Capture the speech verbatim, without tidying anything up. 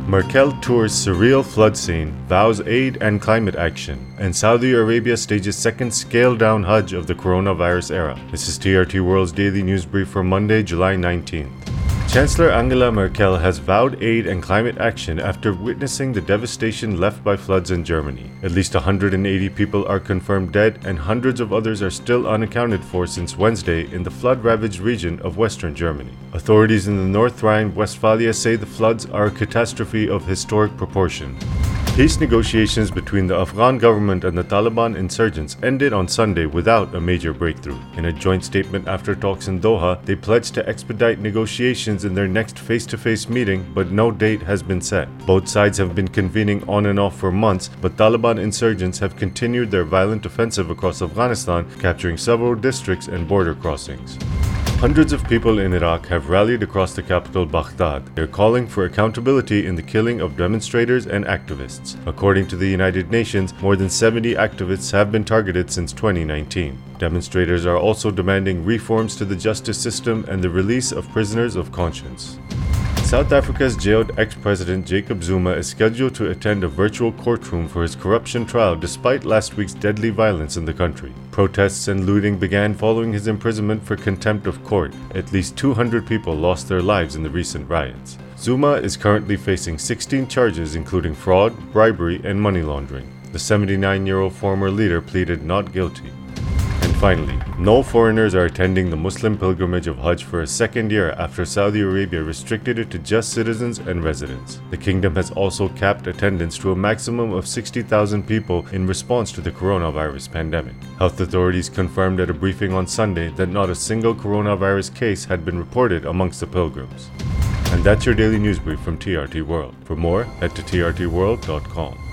Merkel tours surreal flood scene, vows aid and climate action, and Saudi Arabia stages second scaled-down Hajj of the coronavirus era. This is T R T World's daily news brief for Monday, July nineteenth. Chancellor Angela Merkel has vowed aid and climate action after witnessing the devastation left by floods in Germany. At least one hundred eighty people are confirmed dead and hundreds of others are still unaccounted for since Wednesday in the flood-ravaged region of western Germany. Authorities in the North Rhine-Westphalia say the floods are a catastrophe of historic proportion. Peace negotiations between the Afghan government and the Taliban insurgents ended on Sunday without a major breakthrough. In a joint statement after talks in Doha, they pledged to expedite negotiations in their next face-to-face meeting, but no date has been set. Both sides have been convening on and off for months, but Taliban insurgents have continued their violent offensive across Afghanistan, capturing several districts and border crossings. Hundreds of people in Iraq have rallied across the capital Baghdad. They're calling for accountability in the killing of demonstrators and activists. According to the United Nations, more than seventy activists have been targeted since twenty nineteen. Demonstrators are also demanding reforms to the justice system and the release of prisoners of conscience. South Africa's jailed ex-president Jacob Zuma is scheduled to attend a virtual courtroom for his corruption trial despite last week's deadly violence in the country. Protests and looting began following his imprisonment for contempt of court. At least two hundred people lost their lives in the recent riots. Zuma is currently facing sixteen charges including fraud, bribery, and money laundering. The seventy-nine-year-old former leader pleaded not guilty. And finally, no foreigners are attending the Muslim pilgrimage of Hajj for a second year after Saudi Arabia restricted it to just citizens and residents. The kingdom has also capped attendance to a maximum of sixty thousand people in response to the coronavirus pandemic. Health authorities confirmed at a briefing on Sunday that not a single coronavirus case had been reported amongst the pilgrims. And that's your daily news brief from T R T World. For more, head to T R T world dot com.